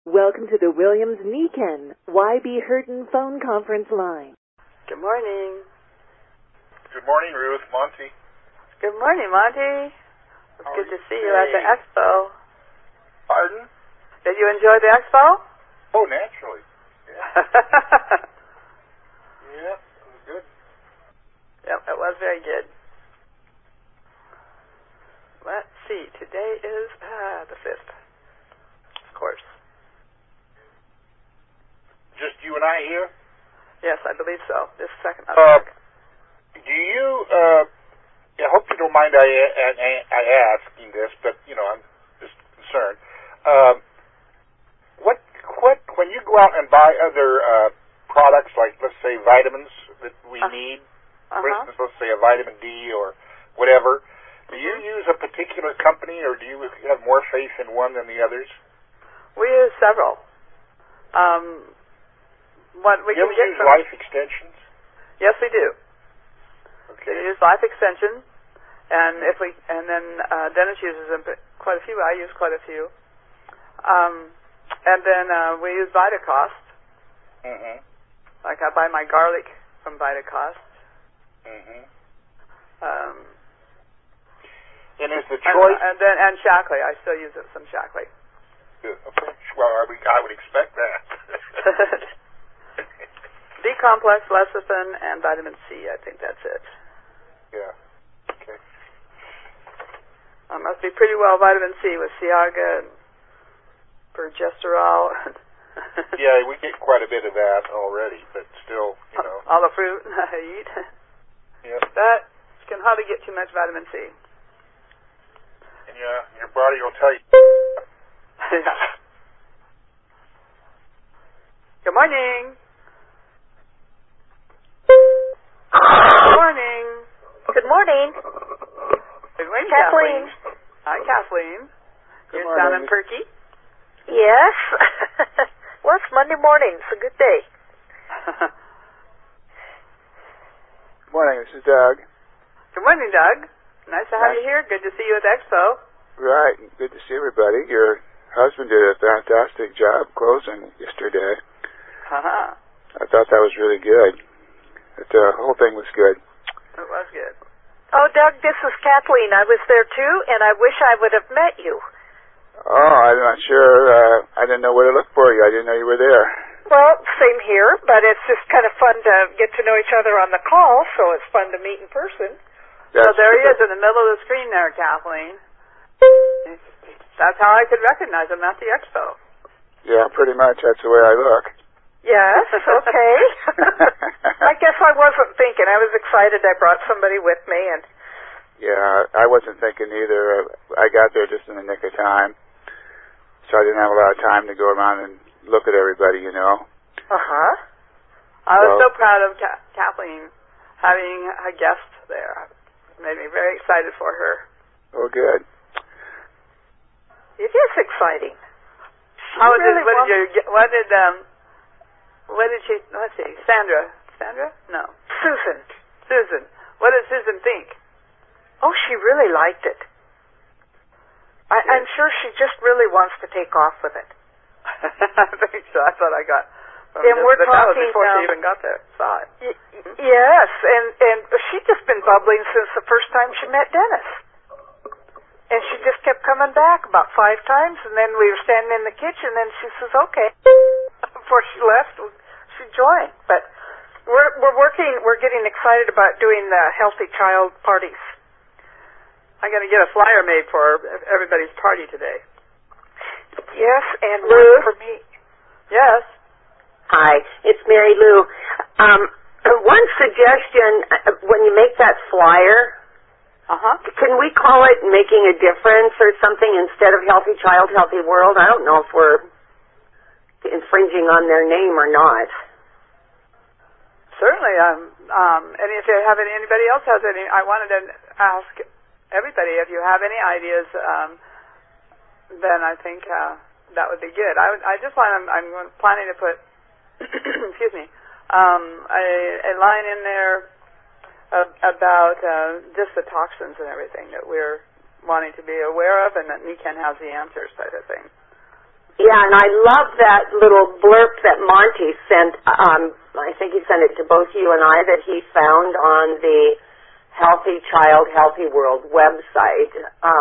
Welcome to the Williams-Niken YB Hurton phone conference line. Good morning. Good morning, Ruth. Monty. Good morning, Monty. It's good to see you at the expo. Pardon? Did you enjoy the expo? Oh, naturally. Yeah. Yeah, it was good. Yep, it was very good. Let's see. Today is the 5th, of course. Just you and I here? Yes, I believe so. This second. Do you, I hope you don't mind I asking this, but, I'm just concerned. When you go out and buy other products, like, let's say, vitamins that we need, for instance, let's say a vitamin D or whatever, do you use a particular company, or do you have more faith in one than the others? We use several. Do you ever use Life Extensions? Yes, we do. Okay. We use Life Extension, and then Dennis uses them, quite a few. I use quite a few. And then we use Vitacost. Mm-hmm. Like I buy my garlic from Vitacost. Mm-hmm. And is the choice? And Shaklee. I still use some Shaklee. Good. Okay. Well, I would expect that. D-complex, lecithin, and vitamin C. I think that's it. Yeah. Okay. Must be pretty well vitamin C with Ciaga and progesterol. Yeah, we get quite a bit of that already, but still, all the fruit I eat. Yeah. That can hardly get too much vitamin C. And your body will tell you. Good morning. Good morning. Good morning. Good morning, Kathleen. Hi, Kathleen. Good You're morning. sounding perky. Yes. Well, it's Monday morning. It's a good day. Good morning. This is Doug. Good morning, Doug. Nice to have you here. Good to see you at the expo. Right. Good to see everybody. Your husband did a fantastic job closing yesterday. I thought that was really good. The whole thing was good. It was good. Oh, Doug, this is Kathleen. I was there too, and I wish I would have met you. Oh, I'm not sure. I didn't know where to look for you. I didn't know you were there. Well, same here, but it's just kind of fun to get to know each other on the call, so it's fun to meet in person. So there he is in the middle of the screen there, Kathleen. That's how I could recognize him at the expo. Yeah, pretty much. That's the way I look. Yes, okay. I guess I wasn't thinking. I was excited I brought somebody with me. And Yeah, I wasn't thinking either. I got there just in the nick of time, so I didn't have a lot of time to go around and look at everybody, Uh-huh. I was so proud of Kathleen having a guest there. It made me very excited for her. Oh, good. It is exciting. Let's see, Sandra? No. Susan. What did Susan think? Oh, she really liked it. I'm sure she just really wants to take off with it. I think so. I thought I got from and we're but talking that was before she even got there. Saw it. Yes, and she'd just been bubbling since the first time she met Dennis. And she just kept coming back about 5 times, and then we were standing in the kitchen, and she says, okay. Before she left, she joined. But we're getting excited about doing the Healthy Child parties. I'm going to get a flyer made for everybody's party today. Yes, and Lou? for me. Yes. Hi, it's Mary Lou. One suggestion, when you make that flyer, can we call it Making a Difference or something instead of Healthy Child, Healthy World? I don't know if we're infringing on their name or not. Certainly. And if you have anybody else has any, I wanted to ask everybody if you have any ideas, then I think that would be good. I'm planning to put, excuse me, a line in there about just the toxins and everything that we're wanting to be aware of, and that NICAN has the answers type of thing. Yeah, and I love that little blurb that Monty sent. I think he sent it to both you and I, that he found on the Healthy Child, Healthy World website.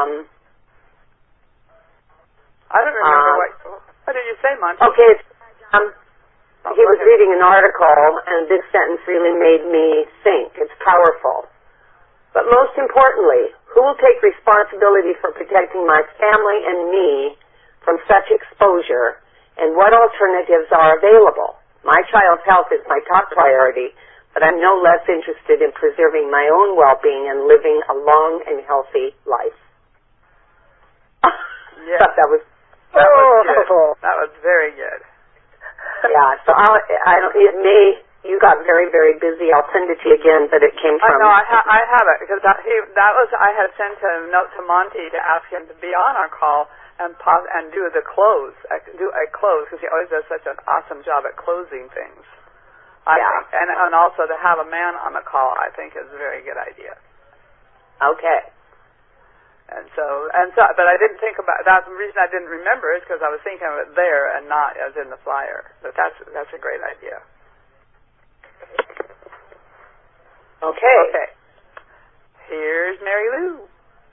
I don't remember what did you say, Monty? Okay, he was reading an article, and this sentence really made me think. It's powerful. But most importantly, who will take responsibility for protecting my family and me from such exposure, and what alternatives are available? My child's health is my top priority, but I'm no less interested in preserving my own well-being and living a long and healthy life. Yeah. That was good. That was very good. Yeah, so you got very, very busy. I'll send it to you again, but it came from... I have it, because I had sent a note to Monty to ask him to be on our call and do the close, because he always does such an awesome job at closing things. I think. And also to have a man on the call, I think, is a very good idea. Okay. But I didn't think about that's the reason I didn't remember it, because I was thinking of it there and not as in the flyer. But that's a great idea. Okay. Here's Mary Lou.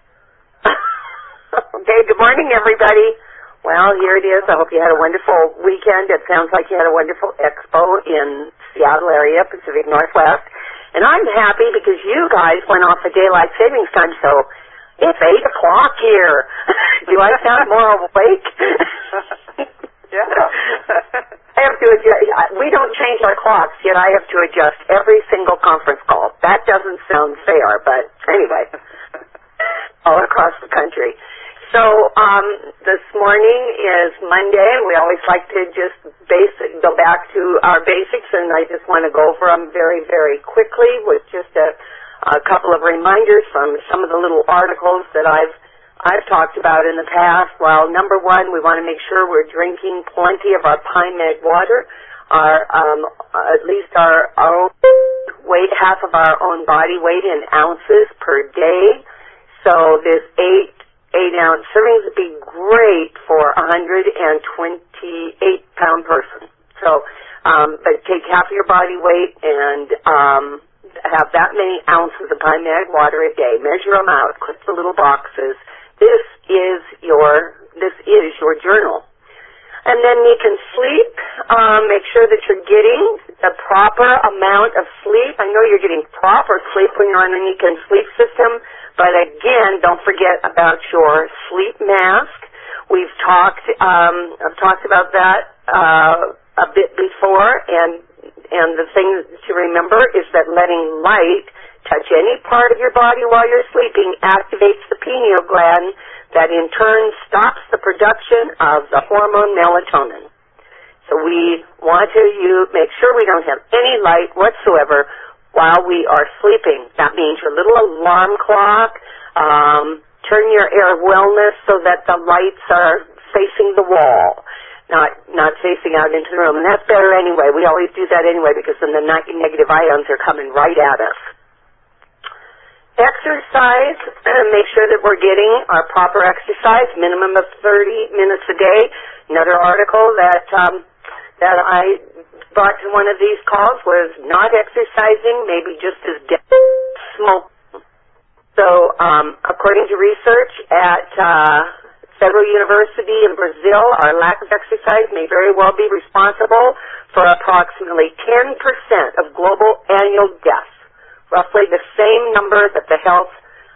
Okay, good morning, everybody. Well, here it is. I hope you had a wonderful weekend. It sounds like you had a wonderful expo in Seattle area, Pacific Northwest. And I'm happy because you guys went off of daylight savings time, so it's 8 o'clock here. Do I sound more awake? Yeah. I have to adjust. We don't change our clocks, yet I have to adjust every single conference call. That doesn't sound fair, but anyway, all across the country. So this morning is Monday, and we always like to just go back to our basics, and I just want to go over them very, very quickly with just a couple of reminders from some of the little articles that I've talked about in the past. Well, number one, we want to make sure we're drinking plenty of our Pine Mag water, at least our own weight, half of our own body weight in ounces per day. So this 8-ounce servings would be great for a 128-pound person. So, but take half of your body weight and have that many ounces of Pine Mag water a day. Measure them out. Click the little boxes. This is your journal. And then you can sleep. Make sure that you're getting the proper amount of sleep. I know you're getting proper sleep when you're on the Nikan sleep system, but again, don't forget about your sleep mask. I've talked about that a bit before, and the thing to remember is that letting light touch any part of your body while you're sleeping activates the pineal gland that in turn stops the production of the hormone melatonin. So we want to make sure we don't have any light whatsoever while we are sleeping. That means your little alarm clock, turn your air wellness so that the lights are facing the wall, not facing out into the room. And that's better anyway. We always do that anyway because then the negative ions are coming right at us. Exercise, make sure that we're getting our proper exercise, minimum of 30 minutes a day. Another article that I brought to one of these calls was not exercising, maybe just as smoking. So, according to research at Federal University in Brazil, our lack of exercise may very well be responsible for approximately 10% of global annual deaths. Roughly the same number that the health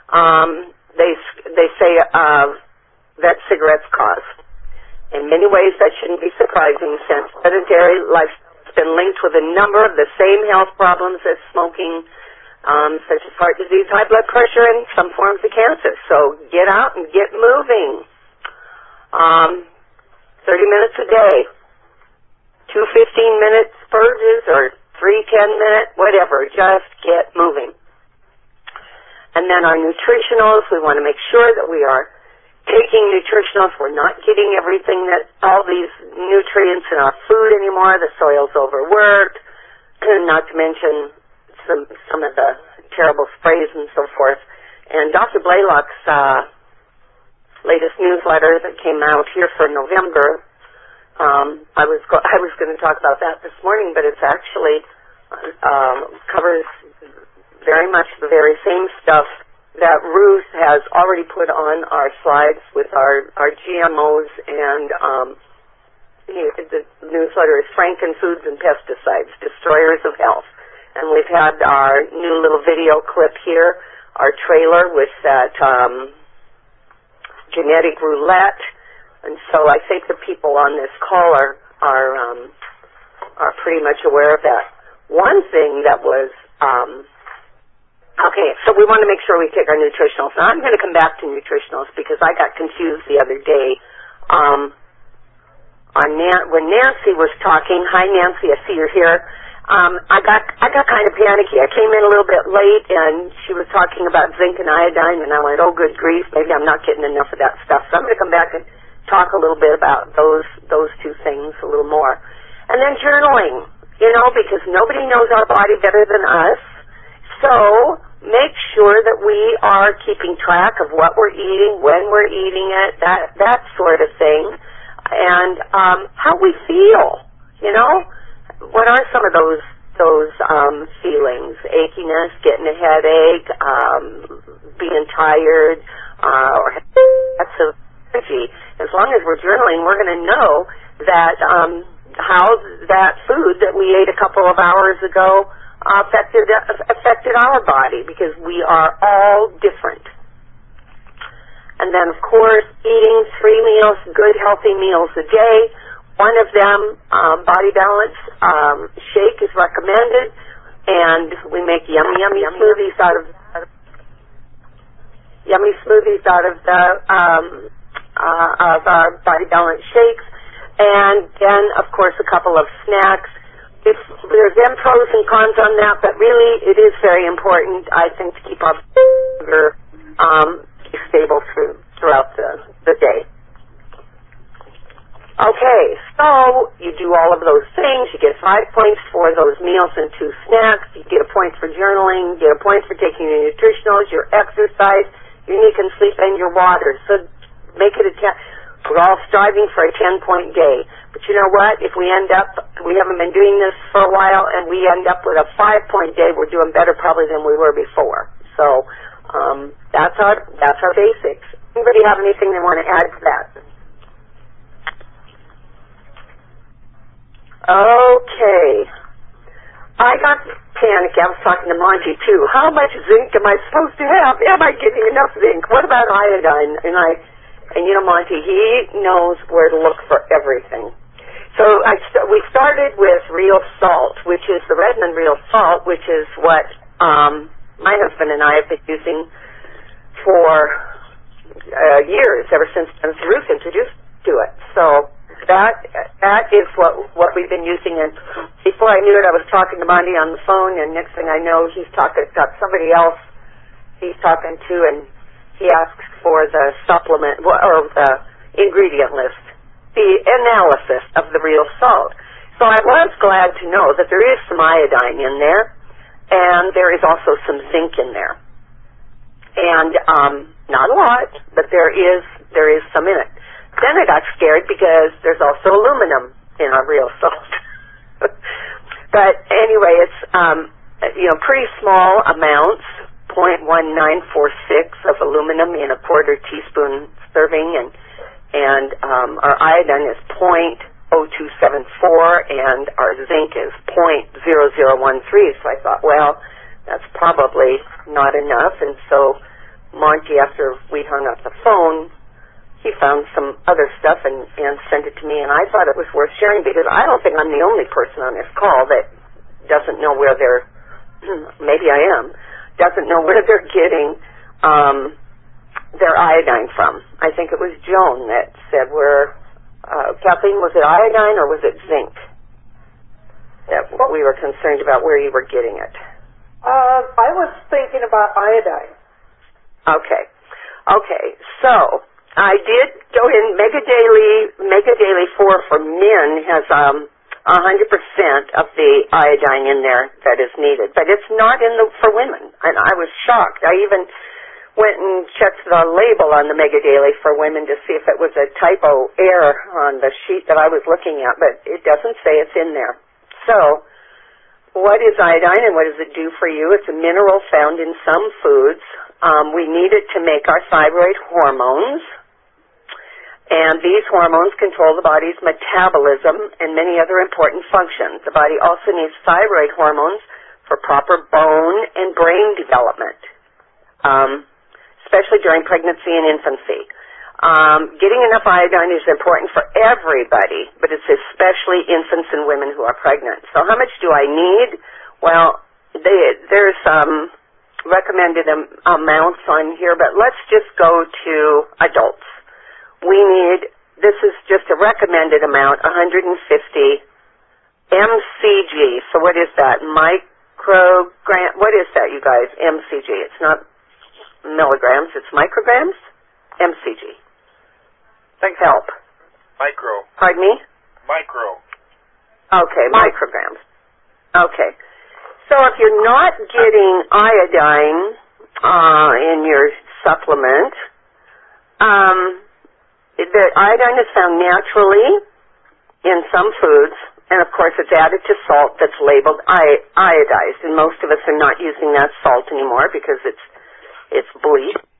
they say that cigarettes cause. In many ways, that shouldn't be surprising since sedentary life has been linked with a number of the same health problems as smoking, such as heart disease, high blood pressure, and some forms of cancer. So get out and get moving. 30 minutes a day, 2 15-minute spurges or 3 10-minute, whatever, just get moving. And then our nutritionals, we want to make sure that we are taking nutritionals. We're not getting everything all these nutrients in our food anymore. The soil's overworked, not to mention some of the terrible sprays and so forth. And Dr. Blaylock's latest newsletter that came out here for November I was going to talk about that this morning, but it's actually covers very much the very same stuff that Ruth has already put on our slides with our GMOs, and the newsletter is Franken Foods and Pesticides, Destroyers of Health. And we've had our new little video clip here, our trailer with that genetic roulette. And so I think the people on this call are pretty much aware of that. One thing that was, okay, so we want to make sure we take our nutritionals. Now I'm going to come back to nutritionals because I got confused the other day. When Nancy was talking, hi Nancy, I see you're here. I got kind of panicky. I came in a little bit late, and she was talking about zinc and iodine, and I went, oh, good grief, maybe I'm not getting enough of that stuff. So I'm going to come back and talk a little bit about those two things a little more. And then journaling, because nobody knows our body better than us. So make sure that we are keeping track of what we're eating, when we're eating it, that sort of thing. And how we feel, what are some of those feelings? Achiness, getting a headache, being tired, or lots of energy. As long as we're journaling, we're going to know that how that food that we ate a couple of hours ago affected our body, because we are all different. And then, of course, eating 3 meals, good, healthy meals a day. One of them, Body Balance shake is recommended, and we make yummy smoothies out of our Body Balance shakes. And then, of course, a couple of snacks. There's then pros and cons on that, but really it is very important, I think, to keep our sugar stable throughout the day. Okay, so you do all of those things. You get 5 points for those meals and 2 snacks. You get a point for journaling. You get a point for taking your nutritionals, your exercise, your need and sleep, and your water. So make it a 10. We're all striving for a 10-point day. But you know what? If we haven't been doing this for a while, and we end up with a 5-point day, we're doing better probably than we were before. So that's our basics. Anybody have anything they want to add to that? Okay. I got panicky. I was talking to Monty, too. How much zinc am I supposed to have? Am I getting enough zinc? What about iodine? And Monty, he knows where to look for everything. So we started with real salt, which is the Redmond real salt, which is what my husband and I have been using for years, ever since Ruth introduced to it. So that is what we've been using. And before I knew it, I was talking to Monty on the phone, and next thing I know, he's got somebody else he's talking to, and he asks for the supplement or the ingredient list, the analysis of the real salt. So I was glad to know that there is some iodine in there, and there is also some zinc in there. And not a lot, but there is some in it. Then I got scared because there's also aluminum in our real salt. But anyway, it's pretty small amounts, 0.1946 of aluminum in a quarter teaspoon serving, and our iodine is 0.0274, and our zinc is 0.0013. So I thought, well, that's probably not enough. And so Monty, after we hung up the phone, he found some other stuff and sent it to me, and I thought it was worth sharing because I don't think I'm the only person on this call that doesn't know where they're, maybe I am, doesn't know where they're getting their iodine from. I think it was Joan that said Kathleen, was it iodine or was it zinc? That we were concerned about where you were getting it. I was thinking about iodine. Okay, so I did go in Mega Daily 4 for men has 100% of the iodine in there that is needed, but it's not for women. And I was shocked. I even went and checked the label on the Mega Daily for women to see if it was a typo error on the sheet that I was looking at, but it doesn't say it's in there. So, what is iodine and what does it do for you? It's a mineral found in some foods. We need it to make our thyroid hormones, and these hormones control the body's metabolism and many other important functions. The body also needs thyroid hormones for proper bone and brain development, especially during pregnancy and infancy. Getting enough iodine is important for everybody, but it's especially infants and women who are pregnant. So how much do I need? Well, there's recommended amounts on here, but let's just go to adults. We need, this is just a recommended amount, 150 mcg. So what is that? Microgram? What is that, you guys? mcg. It's not milligrams, it's micrograms? mcg. Thanks. Help. Micro. Pardon me? Micro. Okay, micrograms. Okay. So if you're not getting iodine in your supplement, the iodine is found naturally in some foods, and of course it's added to salt that's labeled iodized, and most of us are not using that salt anymore because it's bleach.